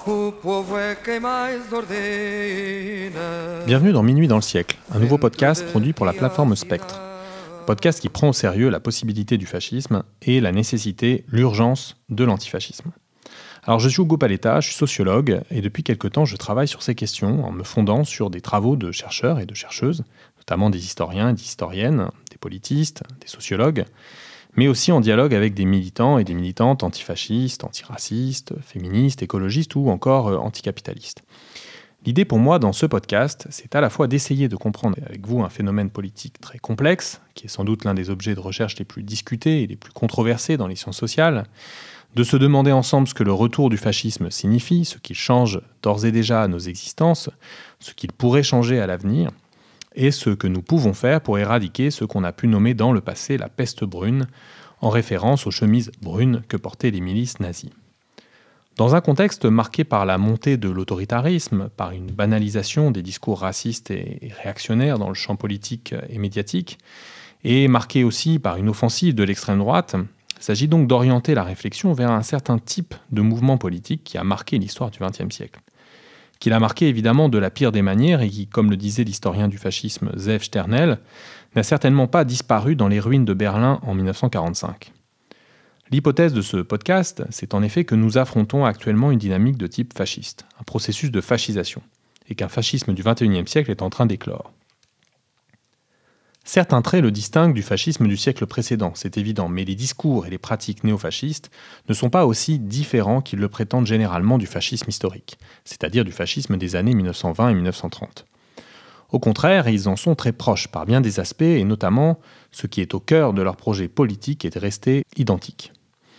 Bienvenue dans Minuit dans le siècle, un nouveau podcast produit pour la plateforme Spectre. Podcast qui prend au sérieux la possibilité du fascisme et la nécessité, l'urgence de l'antifascisme. Alors je suis Hugo Paletta, je suis sociologue et depuis quelque temps je travaille sur ces questions en me fondant sur des travaux de chercheurs et de chercheuses, notamment des historiens et des historiennes, des politistes, des sociologues, mais aussi en dialogue avec des militants et des militantes antifascistes, antiracistes, féministes, écologistes ou encore anticapitalistes. L'idée pour moi dans ce podcast, c'est à la fois d'essayer de comprendre avec vous un phénomène politique très complexe, qui est sans doute l'un des objets de recherche les plus discutés et les plus controversés dans les sciences sociales, de se demander ensemble ce que le retour du fascisme signifie, ce qu'il change d'ores et déjà à nos existences, ce qu'il pourrait changer à l'avenir, et ce que nous pouvons faire pour éradiquer ce qu'on a pu nommer dans le passé la peste brune, en référence aux chemises brunes que portaient les milices nazies. Dans un contexte marqué par la montée de l'autoritarisme, par une banalisation des discours racistes et réactionnaires dans le champ politique et médiatique, et marqué aussi par une offensive de l'extrême droite, il s'agit donc d'orienter la réflexion vers un certain type de mouvement politique qui a marqué l'histoire du XXe siècle. Qui l'a marqué évidemment de la pire des manières et qui, comme le disait l'historien du fascisme Zeev Sternhell, n'a certainement pas disparu dans les ruines de Berlin en 1945. L'hypothèse de ce podcast, c'est en effet que nous affrontons actuellement une dynamique de type fasciste, un processus de fascisation, et qu'un fascisme du XXIe siècle est en train d'éclore. Certains traits le distinguent du fascisme du siècle précédent, c'est évident, mais les discours et les pratiques néofascistes ne sont pas aussi différents qu'ils le prétendent généralement du fascisme historique, c'est-à-dire du fascisme des années 1920 et 1930. Au contraire, ils en sont très proches par bien des aspects, et notamment ce qui est au cœur de leur projet politique est resté identique.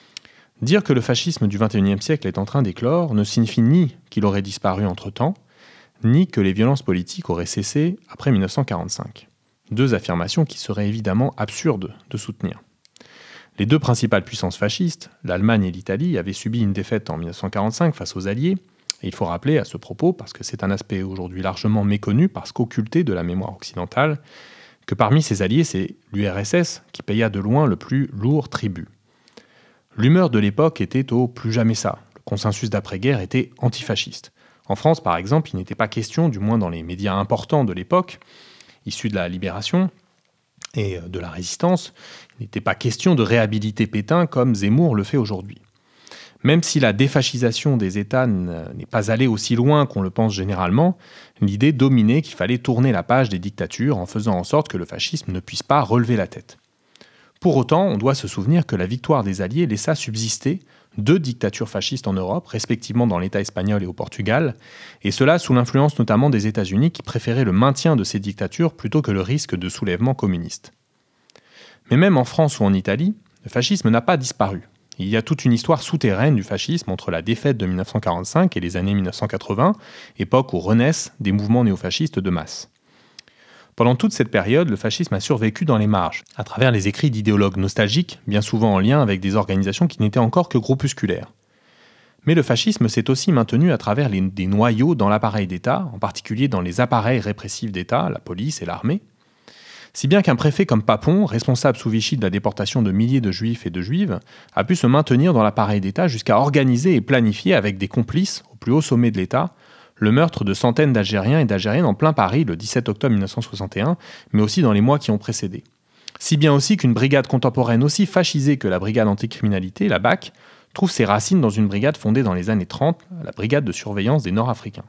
Dire que le fascisme du XXIe siècle est en train d'éclore ne signifie ni qu'il aurait disparu entre-temps, ni que les violences politiques auraient cessé après 1945. Deux affirmations qui seraient évidemment absurdes de soutenir. Les deux principales puissances fascistes, l'Allemagne et l'Italie, avaient subi une défaite en 1945 face aux Alliés, et il faut rappeler à ce propos, parce que c'est un aspect aujourd'hui largement méconnu, parce qu'occulté de la mémoire occidentale, que parmi ces alliés, c'est l'URSS qui paya de loin le plus lourd tribut. L'humeur de l'époque était au plus jamais ça. Le consensus d'après-guerre était antifasciste. En France, par exemple, il n'était pas question, du moins dans les médias importants de l'époque, issus de la Libération et de la Résistance, il n'était pas question de réhabiliter Pétain comme Zemmour le fait aujourd'hui. Même si la défascisation des États n'est pas allée aussi loin qu'on le pense généralement, l'idée dominait qu'il fallait tourner la page des dictatures en faisant en sorte que le fascisme ne puisse pas relever la tête. Pour autant, on doit se souvenir que la victoire des Alliés laissa subsister deux dictatures fascistes en Europe, respectivement dans l'État espagnol et au Portugal, et cela sous l'influence notamment des États-Unis qui préféraient le maintien de ces dictatures plutôt que le risque de soulèvement communiste. Mais même en France ou en Italie, le fascisme n'a pas disparu. Il y a toute une histoire souterraine du fascisme entre la défaite de 1945 et les années 1980, époque où renaissent des mouvements néofascistes de masse. Pendant toute cette période, le fascisme a survécu dans les marges, à travers les écrits d'idéologues nostalgiques, bien souvent en lien avec des organisations qui n'étaient encore que groupusculaires. Mais le fascisme s'est aussi maintenu à travers des noyaux dans l'appareil d'État, en particulier dans les appareils répressifs d'État, la police et l'armée. Si bien qu'un préfet comme Papon, responsable sous Vichy de la déportation de milliers de juifs et de juives, a pu se maintenir dans l'appareil d'État jusqu'à organiser et planifier avec des complices, au plus haut sommet de l'État, le meurtre de centaines d'Algériens et d'Algériennes en plein Paris le 17 octobre 1961, mais aussi dans les mois qui ont précédé. Si bien aussi qu'une brigade contemporaine aussi fascisée que la brigade anticriminalité, la BAC, trouve ses racines dans une brigade fondée dans les années 30, la brigade de surveillance des Nord-Africains.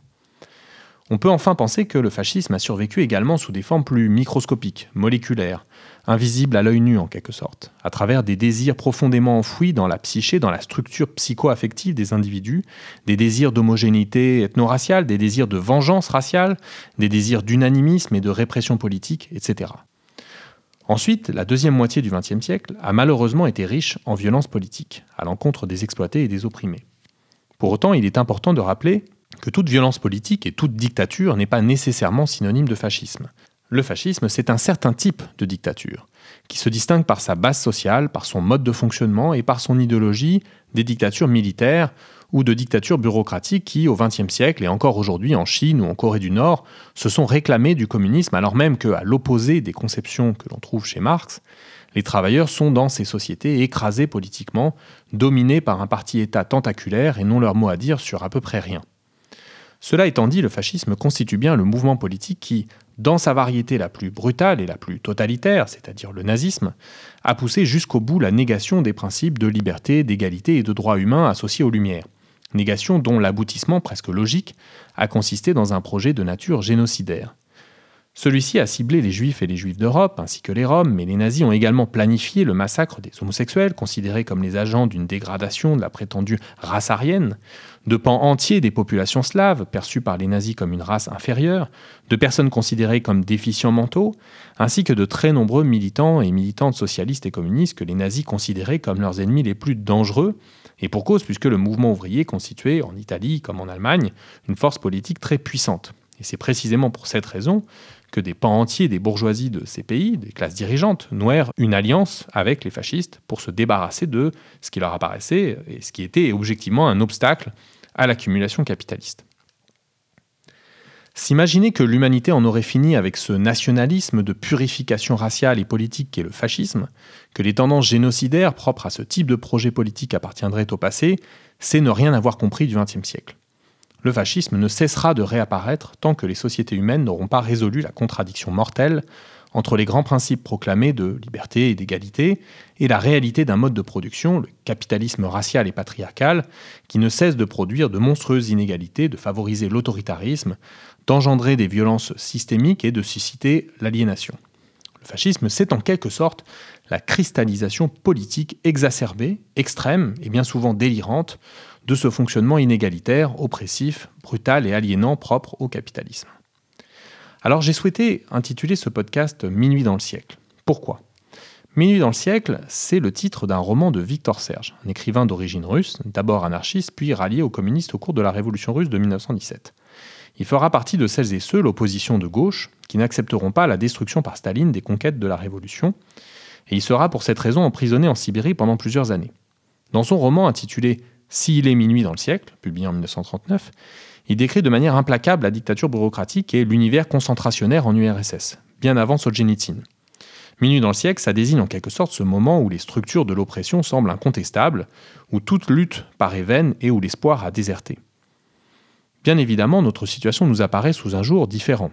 On peut enfin penser que le fascisme a survécu également sous des formes plus microscopiques, moléculaires, invisibles à l'œil nu en quelque sorte, à travers des désirs profondément enfouis dans la psyché, dans la structure psycho-affective des individus, des désirs d'homogénéité ethno-raciale, des désirs de vengeance raciale, des désirs d'unanimisme et de répression politique, etc. Ensuite, la deuxième moitié du XXe siècle a malheureusement été riche en violences politiques, à l'encontre des exploités et des opprimés. Pour autant, il est important de rappeler que toute violence politique et toute dictature n'est pas nécessairement synonyme de fascisme. Le fascisme, c'est un certain type de dictature, qui se distingue par sa base sociale, par son mode de fonctionnement et par son idéologie des dictatures militaires ou de dictatures bureaucratiques qui, au XXe siècle et encore aujourd'hui en Chine ou en Corée du Nord, se sont réclamées du communisme alors même qu'à l'opposé des conceptions que l'on trouve chez Marx, les travailleurs sont dans ces sociétés écrasés politiquement, dominés par un parti-État tentaculaire et n'ont leur mot à dire sur à peu près rien. Cela étant dit, le fascisme constitue bien le mouvement politique qui, dans sa variété la plus brutale et la plus totalitaire, c'est-à-dire le nazisme, a poussé jusqu'au bout la négation des principes de liberté, d'égalité et de droits humains associés aux Lumières. Négation dont l'aboutissement presque logique a consisté dans un projet de nature génocidaire. Celui-ci a ciblé les Juifs et les Juifs d'Europe, ainsi que les Roms, mais les nazis ont également planifié le massacre des homosexuels, considérés comme les agents d'une dégradation de la prétendue race aryenne, de pans entiers des populations slaves, perçues par les nazis comme une race inférieure, de personnes considérées comme déficients mentaux, ainsi que de très nombreux militants et militantes socialistes et communistes que les nazis considéraient comme leurs ennemis les plus dangereux, et pour cause puisque le mouvement ouvrier constituait, en Italie comme en Allemagne, une force politique très puissante. Et c'est précisément pour cette raison que des pans entiers des bourgeoisies de ces pays, des classes dirigeantes, nouèrent une alliance avec les fascistes pour se débarrasser de ce qui leur apparaissait et ce qui était objectivement un obstacle à l'accumulation capitaliste. S'imaginer que l'humanité en aurait fini avec ce nationalisme de purification raciale et politique qu'est le fascisme, que les tendances génocidaires propres à ce type de projet politique appartiendraient au passé, c'est ne rien avoir compris du XXe siècle. Le fascisme ne cessera de réapparaître tant que les sociétés humaines n'auront pas résolu la contradiction mortelle entre les grands principes proclamés de liberté et d'égalité et la réalité d'un mode de production, le capitalisme racial et patriarcal, qui ne cesse de produire de monstrueuses inégalités, de favoriser l'autoritarisme, d'engendrer des violences systémiques et de susciter l'aliénation. Le fascisme, c'est en quelque sorte la cristallisation politique exacerbée, extrême et bien souvent délirante de ce fonctionnement inégalitaire, oppressif, brutal et aliénant propre au capitalisme. Alors j'ai souhaité intituler ce podcast « Minuit dans le siècle ». Pourquoi ? Minuit dans le siècle, c'est le titre d'un roman de Victor Serge, un écrivain d'origine russe, d'abord anarchiste puis rallié aux communistes au cours de la Révolution russe de 1917. Il fera partie de celles et ceux, l'opposition de gauche, qui n'accepteront pas la destruction par Staline des conquêtes de la Révolution, et il sera pour cette raison emprisonné en Sibérie pendant plusieurs années. Dans son roman intitulé « S'il est minuit dans le siècle », publié en 1939, il décrit de manière implacable la dictature bureaucratique et l'univers concentrationnaire en URSS, bien avant Solzhenitsyn. Minuit dans le siècle, ça désigne en quelque sorte ce moment où les structures de l'oppression semblent incontestables, où toute lutte paraît vaine et où l'espoir a déserté. Bien évidemment, notre situation nous apparaît sous un jour différent.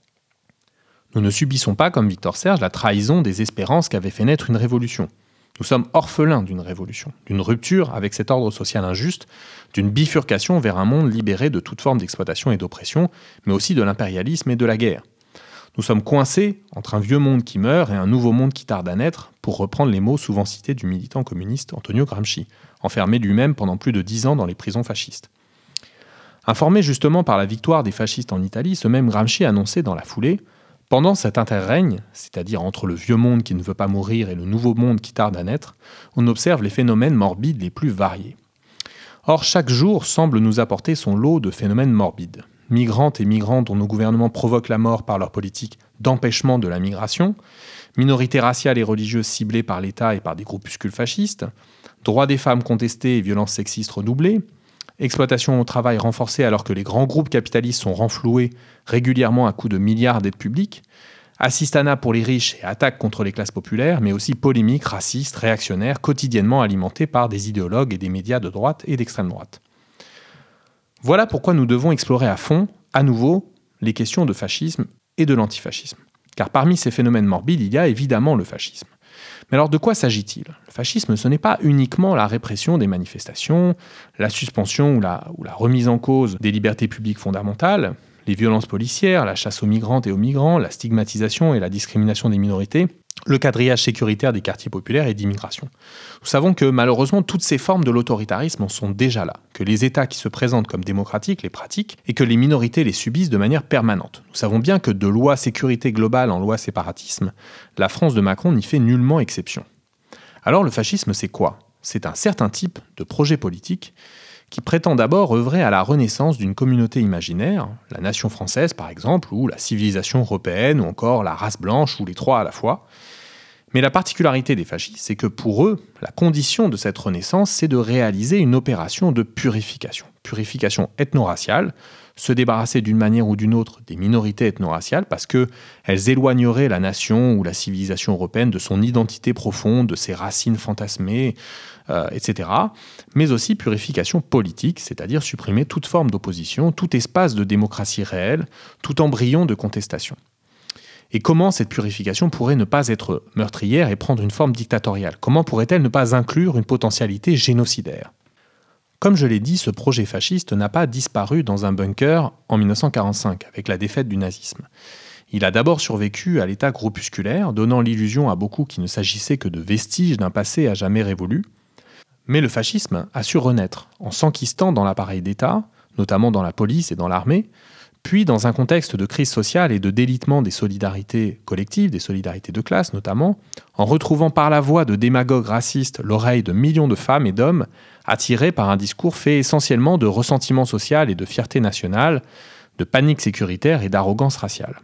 Nous ne subissons pas, comme Victor Serge, la trahison des espérances qu'avait fait naître une révolution. Nous sommes orphelins d'une révolution, d'une rupture avec cet ordre social injuste, d'une bifurcation vers un monde libéré de toute forme d'exploitation et d'oppression, mais aussi de l'impérialisme et de la guerre. Nous sommes coincés entre un vieux monde qui meurt et un nouveau monde qui tarde à naître, pour reprendre les mots souvent cités du militant communiste Antonio Gramsci, enfermé lui-même pendant plus de 10 ans dans les prisons fascistes. Informé justement par la victoire des fascistes en Italie, ce même Gramsci annonçait dans la foulée « Pendant cet interrègne, c'est-à-dire entre le vieux monde qui ne veut pas mourir et le nouveau monde qui tarde à naître, on observe les phénomènes morbides les plus variés. Or, chaque jour semble nous apporter son lot de phénomènes morbides. Migrantes et migrants dont nos gouvernements provoquent la mort par leur politique d'empêchement de la migration, minorités raciales et religieuses ciblées par l'État et par des groupuscules fascistes, droits des femmes contestés et violences sexistes redoublées, exploitation au travail renforcée alors que les grands groupes capitalistes sont renfloués régulièrement à coups de milliards d'aides publiques, assistanat pour les riches et attaques contre les classes populaires, mais aussi polémiques racistes, réactionnaires, quotidiennement alimentées par des idéologues et des médias de droite et d'extrême droite. Voilà pourquoi nous devons explorer à fond, à nouveau, les questions de fascisme et de l'antifascisme. Car parmi ces phénomènes morbides, il y a évidemment le fascisme. Mais alors de quoi s'agit-il ? Le fascisme, ce n'est pas uniquement la répression des manifestations, la suspension ou la remise en cause des libertés publiques fondamentales, les violences policières, la chasse aux migrantes et aux migrants, la stigmatisation et la discrimination des minorités, le quadrillage sécuritaire des quartiers populaires et d'immigration. Nous savons que malheureusement toutes ces formes de l'autoritarisme en sont déjà là, que les États qui se présentent comme démocratiques les pratiquent et que les minorités les subissent de manière permanente. Nous savons bien que de loi sécurité globale en loi séparatisme, la France de Macron n'y fait nullement exception. Alors le fascisme c'est quoi ? C'est un certain type de projet politique qui prétend d'abord œuvrer à la renaissance d'une communauté imaginaire, la nation française par exemple, ou la civilisation européenne, ou encore la race blanche, ou les trois à la fois. Mais la particularité des fascistes, c'est que pour eux, la condition de cette renaissance, c'est de réaliser une opération de purification. Purification ethno-raciale, se débarrasser d'une manière ou d'une autre des minorités ethno-raciales parce qu'elles éloigneraient la nation ou la civilisation européenne de son identité profonde, de ses racines fantasmées, etc. Mais aussi purification politique, c'est-à-dire supprimer toute forme d'opposition, tout espace de démocratie réelle, tout embryon de contestation. Et comment cette purification pourrait ne pas être meurtrière et prendre une forme dictatoriale ? Comment pourrait-elle ne pas inclure une potentialité génocidaire ? Comme je l'ai dit, ce projet fasciste n'a pas disparu dans un bunker en 1945, avec la défaite du nazisme. Il a d'abord survécu à l'état groupusculaire, donnant l'illusion à beaucoup qu'il ne s'agissait que de vestiges d'un passé à jamais révolu. Mais le fascisme a su renaître, en s'enquistant dans l'appareil d'État, notamment dans la police et dans l'armée, puis dans un contexte de crise sociale et de délitement des solidarités collectives, des solidarités de classe notamment, en retrouvant par la voix de démagogues racistes l'oreille de millions de femmes et d'hommes attirés par un discours fait essentiellement de ressentiment social et de fierté nationale, de panique sécuritaire et d'arrogance raciale.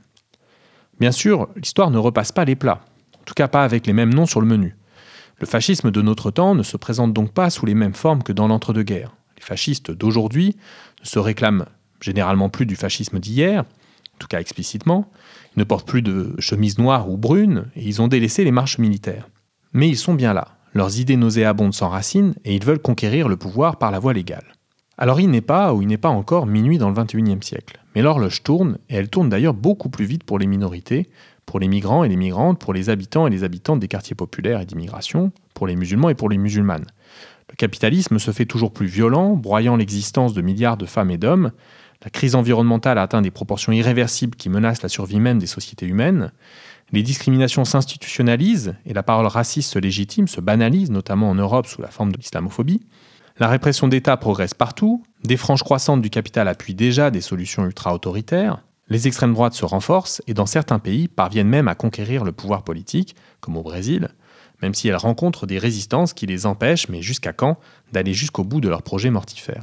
Bien sûr, l'histoire ne repasse pas les plats, en tout cas pas avec les mêmes noms sur le menu. Le fascisme de notre temps ne se présente donc pas sous les mêmes formes que dans l'entre-deux-guerres. Les fascistes d'aujourd'hui ne se réclament généralement plus du fascisme d'hier, en tout cas explicitement, ils ne portent plus de chemise noire ou brune, et ils ont délaissé les marches militaires. Mais ils sont bien là, leurs idées nauséabondes s'enracinent, et ils veulent conquérir le pouvoir par la voie légale. Alors il n'est pas encore minuit dans le XXIe siècle, mais l'horloge tourne, et elle tourne d'ailleurs beaucoup plus vite pour les minorités, pour les migrants et les migrantes, pour les habitants et les habitantes des quartiers populaires et d'immigration, pour les musulmans et pour les musulmanes. Le capitalisme se fait toujours plus violent, broyant l'existence de milliards de femmes et d'hommes. La crise environnementale atteint des proportions irréversibles qui menacent la survie même des sociétés humaines. Les discriminations s'institutionnalisent et la parole raciste se légitime, se banalise, notamment en Europe sous la forme de l'islamophobie. La répression d'État progresse partout. Des franges croissantes du capital appuient déjà des solutions ultra-autoritaires. Les extrêmes droites se renforcent et dans certains pays parviennent même à conquérir le pouvoir politique, comme au Brésil, même si elles rencontrent des résistances qui les empêchent, mais jusqu'à quand, d'aller jusqu'au bout de leurs projets mortifères.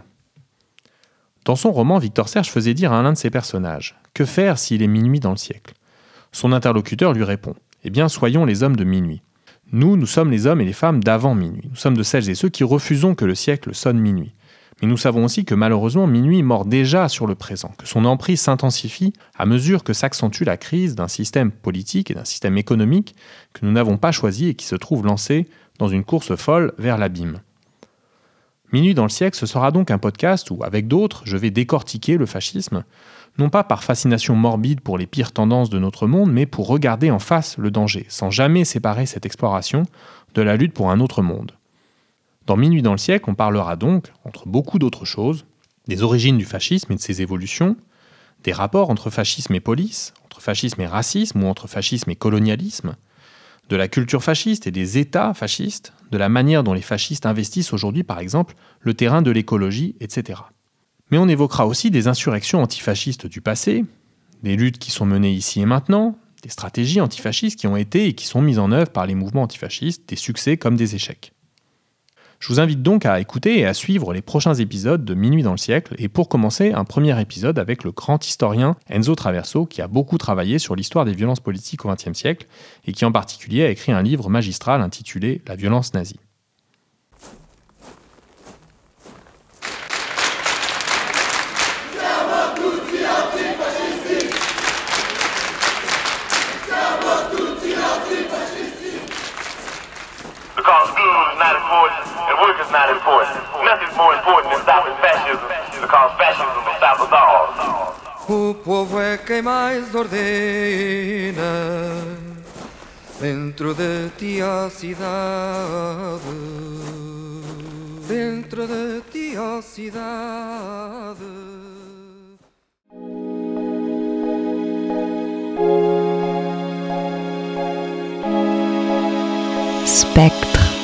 Dans son roman, Victor Serge faisait dire à l'un de ses personnages « Que faire s'il est minuit dans le siècle ?» Son interlocuteur lui répond « Eh bien, soyons les hommes de minuit. Nous sommes les hommes et les femmes d'avant minuit. Nous sommes de celles et ceux qui refusons que le siècle sonne minuit. Mais nous savons aussi que malheureusement, minuit mord déjà sur le présent, que son emprise s'intensifie à mesure que s'accentue la crise d'un système politique et d'un système économique que nous n'avons pas choisi et qui se trouve lancé dans une course folle vers l'abîme. » Minuit dans le siècle, ce sera donc un podcast où, avec d'autres, je vais décortiquer le fascisme, non pas par fascination morbide pour les pires tendances de notre monde, mais pour regarder en face le danger, sans jamais séparer cette exploration de la lutte pour un autre monde. Dans Minuit dans le siècle, on parlera donc, entre beaucoup d'autres choses, des origines du fascisme et de ses évolutions, des rapports entre fascisme et police, entre fascisme et racisme ou entre fascisme et colonialisme, de la culture fasciste et des États fascistes, de la manière dont les fascistes investissent aujourd'hui, par exemple, le terrain de l'écologie, etc. Mais on évoquera aussi des insurrections antifascistes du passé, des luttes qui sont menées ici et maintenant, des stratégies antifascistes qui ont été et qui sont mises en œuvre par les mouvements antifascistes, des succès comme des échecs. Je vous invite donc à écouter et à suivre les prochains épisodes de Minuit dans le siècle, et pour commencer, un premier épisode avec le grand historien Enzo Traverso, qui a beaucoup travaillé sur l'histoire des violences politiques au XXe siècle, et qui en particulier a écrit un livre magistral intitulé « La violence nazie ». Because good is not important and work is not important. Nothing's more important than stopping fascism, because fascism will stop us all. O povo é quem mais ordena dentro de ti a cidade, dentro de ti a cidade. Spectre.